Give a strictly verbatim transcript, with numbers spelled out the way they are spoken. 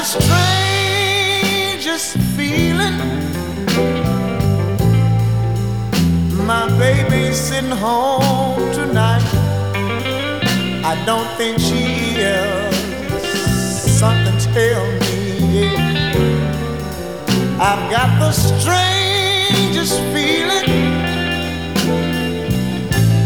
strangest feeling. My baby's sitting home tonight. I don't think she is. Something tell me, yeah. I've got the strangest feeling.